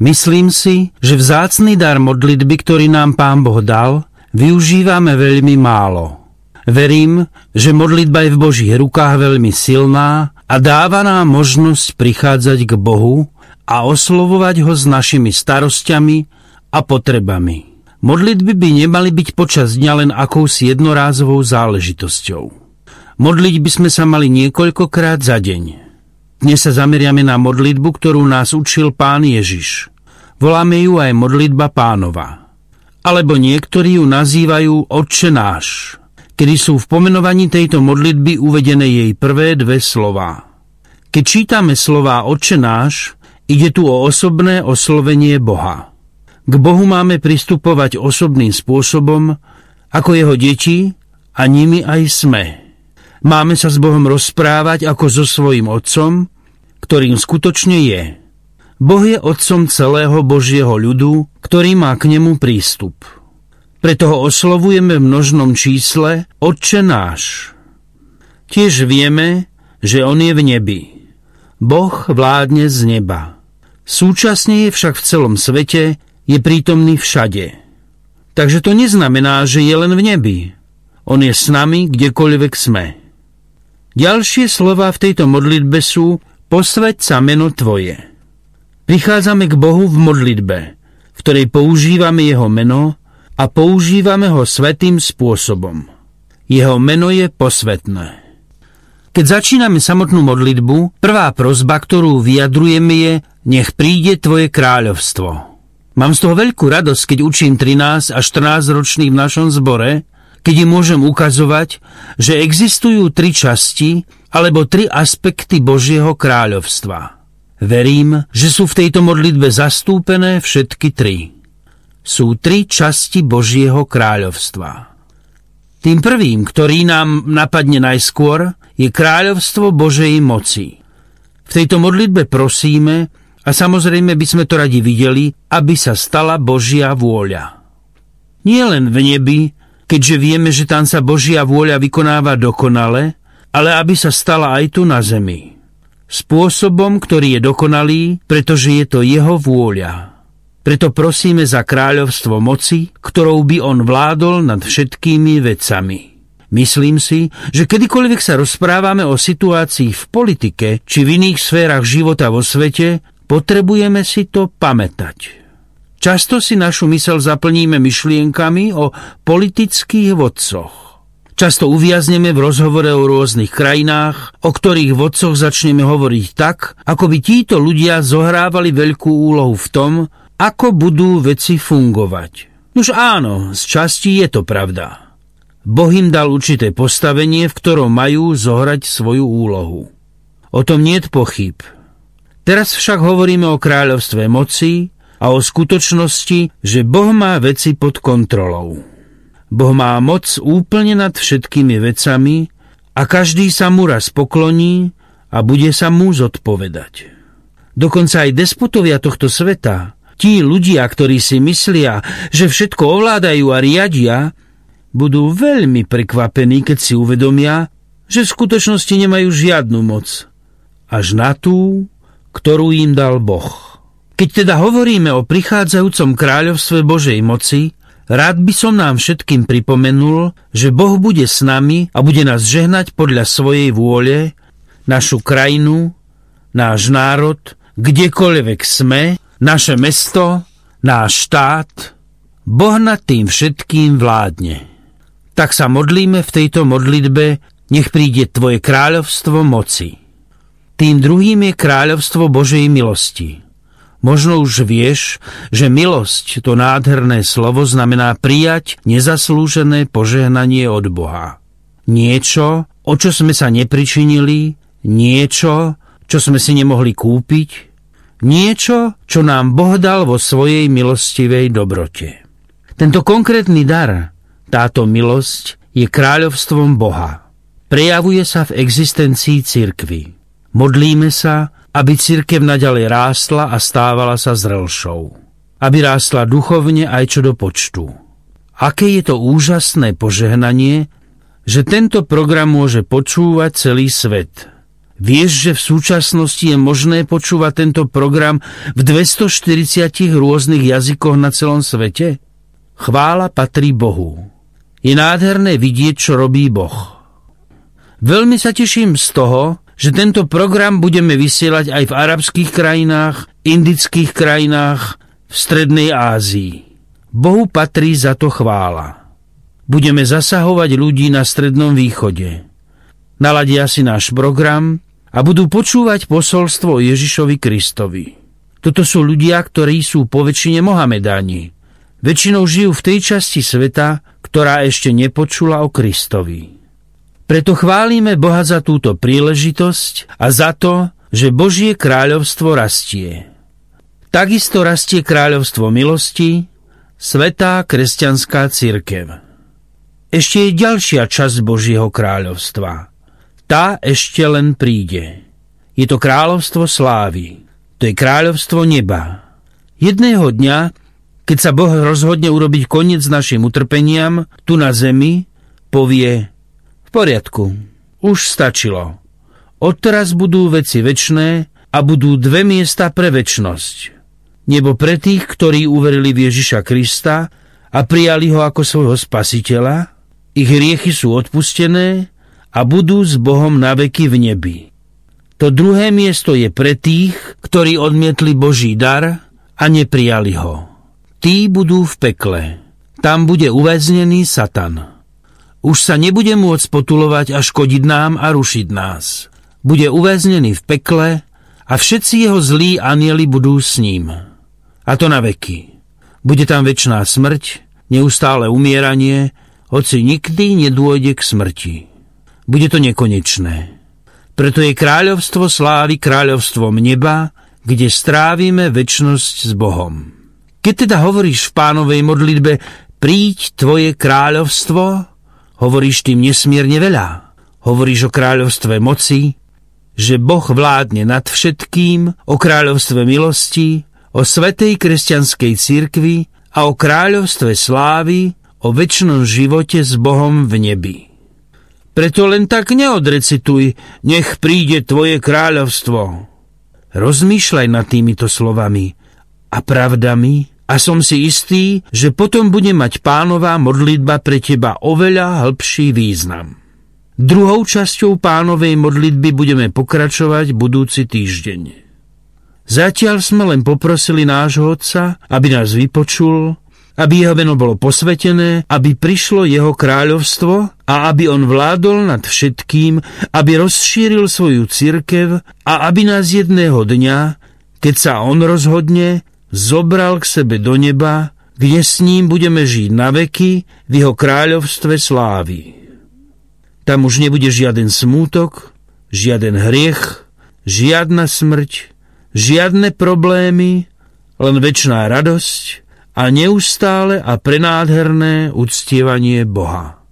Myslím si, že vzácny dar modlitby, ktorý nám Pán Boh dal, využívame veľmi málo. Verím, že modlitba je v Božích rukách veľmi silná a dáva nám možnosť prichádzať k Bohu a oslovovať ho s našimi starosťami a potrebami. Modlitby by nemali byť počas dňa len akousi jednorázovou záležitosťou. Modliť by sme sa mali niekoľkokrát za deň. Dnes sa zameriame na modlitbu, ktorú nás učil Pán Ježiš. Voláme ju aj modlitba Pánova. Alebo niektorí ju nazývajú Otče náš, kedy sú v pomenovaní tejto modlitby uvedené jej prvé dve slová. Keď čítame slová Otče náš, ide tu o osobné oslovenie Boha. K Bohu máme pristupovať osobným spôsobom, ako jeho deti a nimi aj sme. Máme sa s Bohom rozprávať ako so svojím Otcom, ktorým skutočne je. Boh je Otcom celého Božieho ľudu, ktorý má k nemu prístup. Preto ho oslovujeme v množnom čísle Otče náš. Tiež vieme, že on je v nebi. Boh vládne z neba. Súčasne je však v celom svete, je prítomný všade. Takže to neznamená, že je len v nebi. On je s nami, kdekoľvek sme. Ďalšie slová v tejto modlitbe sú Posväť sa meno Tvoje. Prichádzame k Bohu v modlitbe, v ktorej používame jeho meno a používame ho svätým spôsobom. Jeho meno je posvätné. Keď začíname samotnú modlitbu, prvá prosba, ktorú vyjadrujeme je Nech príde Tvoje kráľovstvo. Mám z toho veľkú radosť, keď učím 13 až 14 ročných v našom zbore, keď im môžem ukazovať, že existujú 3 časti alebo 3 aspekty Božieho kráľovstva. Verím, že sú v tejto modlitbe zastúpené všetky 3. Sú 3 časti Božieho kráľovstva. Tým prvým, ktorý nám napadne najskôr, je kráľovstvo Božej moci. V tejto modlitbe prosíme, a samozrejme by sme to radi videli, aby sa stala Božia vôľa. Nie len v nebi, keďže vieme, že tam sa Božia vôľa vykonáva dokonale, ale aby sa stala aj tu na zemi. Spôsobom, ktorý je dokonalý, pretože je to jeho vôľa. Preto prosíme za kráľovstvo moci, ktorou by on vládol nad všetkými vecami. Myslím si, že kedykoľvek sa rozprávame o situácii v politike či v iných sférach života vo svete, potrebujeme si to pamätať. Často si našu myseľ zaplníme myšlienkami o politických vodcoch. Často uviazneme v rozhovore o rôznych krajinách, o ktorých vodcoch začneme hovoriť tak, ako by títo ľudia zohrávali veľkú úlohu v tom, ako budú veci fungovať. Nuž áno, z časti je to pravda. Boh im dal určité postavenie, v ktorom majú zohrať svoju úlohu. O tom niet pochyb. Teraz však hovoríme o kráľovstve moci a o skutočnosti, že Boh má veci pod kontrolou. Boh má moc úplne nad všetkými vecami a každý sa mu raz pokloní a bude sa mu zodpovedať. Dokonca aj despotovia tohto sveta, tí ľudia, ktorí si myslia, že všetko ovládajú a riadia, budú veľmi prekvapení, keď si uvedomia, že v skutočnosti nemajú žiadnu moc, až na tú, ktorú im dal Boh. Keď teda hovoríme o prichádzajúcom kráľovstve Božej moci, rád by som nám všetkým pripomenul, že Boh bude s nami a bude nás žehnať podľa svojej vôle, našu krajinu, náš národ, kdekoľvek sme, naše mesto, náš štát. Boh nad tým všetkým vládne. Tak sa modlíme v tejto modlitbe, nech príde Tvoje kráľovstvo moci. Tým druhým je kráľovstvo Božej milosti. Možno už vieš, že milosť, to nádherné slovo, znamená prijať nezaslúžené požehnanie od Boha. Niečo, o čo sme sa nepričinili, niečo, čo sme si nemohli kúpiť, niečo, čo nám Boh dal vo svojej milostivej dobrote. Tento konkrétny dar, táto milosť, je kráľovstvom Boha. Prejavuje sa v existencii cirkvi. Modlíme sa, aby cirkev naďalej rástla a stávala sa zrelšou. Aby rástla duchovne aj čo do počtu. Aké je to úžasné požehnanie, že tento program môže počúvať celý svet. Vieš, že v súčasnosti je možné počúvať tento program v 240 rôznych jazykoch na celom svete? Chvála patrí Bohu. Je nádherné vidieť, čo robí Boh. Veľmi sa teším z toho, že tento program budeme vysielať aj v arabských krajinách, indických krajinách, v Strednej Ázii. Bohu patrí za to chvála. Budeme zasahovať ľudí na Strednom východe. Naladia si náš program a budú počúvať posolstvo o Ježišovi Kristovi. Toto sú ľudia, ktorí sú poväčšine Mohamedáni. Väčšinou žijú v tej časti sveta, ktorá ešte nepočula o Kristovi. Preto chválime Boha za túto príležitosť a za to, že Božie kráľovstvo rastie. Takisto rastie kráľovstvo milosti, svätá kresťanská cirkev. Ešte je ďalšia časť Božieho kráľovstva. Tá ešte len príde. Je to kráľovstvo slávy. To je kráľovstvo neba. Jedného dňa, keď sa Boh rozhodne urobiť koniec našim utrpeniam tu na zemi, povie: v poriadku, už stačilo. Odteraz budú veci večné a budú dve miesta pre večnosť. Nebo pre tých, ktorí uverili v Ježiša Krista a prijali ho ako svojho spasiteľa, ich hriechy sú odpustené a budú s Bohom na veky v nebi. To druhé miesto je pre tých, ktorí odmietli Boží dar a neprijali ho. Tí budú v pekle. Tam bude uväznený Satan. Už sa nebude môcť potulovať a škodiť nám a rušiť nás. Bude uväznený v pekle a všetci jeho zlí anjeli budú s ním. A to na veky. Bude tam večná smrť, neustále umieranie, hoci nikdy nedôjde k smrti. Bude to nekonečné. Preto je kráľovstvo slávy kráľovstvom neba, kde strávime večnosť s Bohom. Keď teda hovoríš v Pánovej modlitbe príď tvoje kráľovstvo, hovoríš tým nesmierne veľa. Hovoríš o kráľovstve moci, že Boh vládne nad všetkým, o kráľovstve milosti, o svätej kresťanskej cirkvi a o kráľovstve slávy, o večnom živote s Bohom v nebi. Preto len tak neodrecituj, nech príde tvoje kráľovstvo. Rozmýšľaj nad týmito slovami a pravdami a som si istý, že potom bude mať Pánová modlitba pre teba oveľa hĺbší význam. Druhou časťou Pánovej modlitby budeme pokračovať budúci týždeň. Zatiaľ sme len poprosili nášho Otca, aby nás vypočul, aby jeho meno bolo posvätené, aby prišlo jeho kráľovstvo a aby on vládol nad všetkým, aby rozšíril svoju cirkev a aby nás jedného dňa, keď sa on rozhodne, zobral k sebe do neba, kde s ním budeme žiť na veky v jeho kráľovstve slávy. Tam už nebude žiaden smútok, žiaden hriech, žiadna smrť, žiadne problémy, len večná radosť a neustále a prenádherné uctievanie Boha.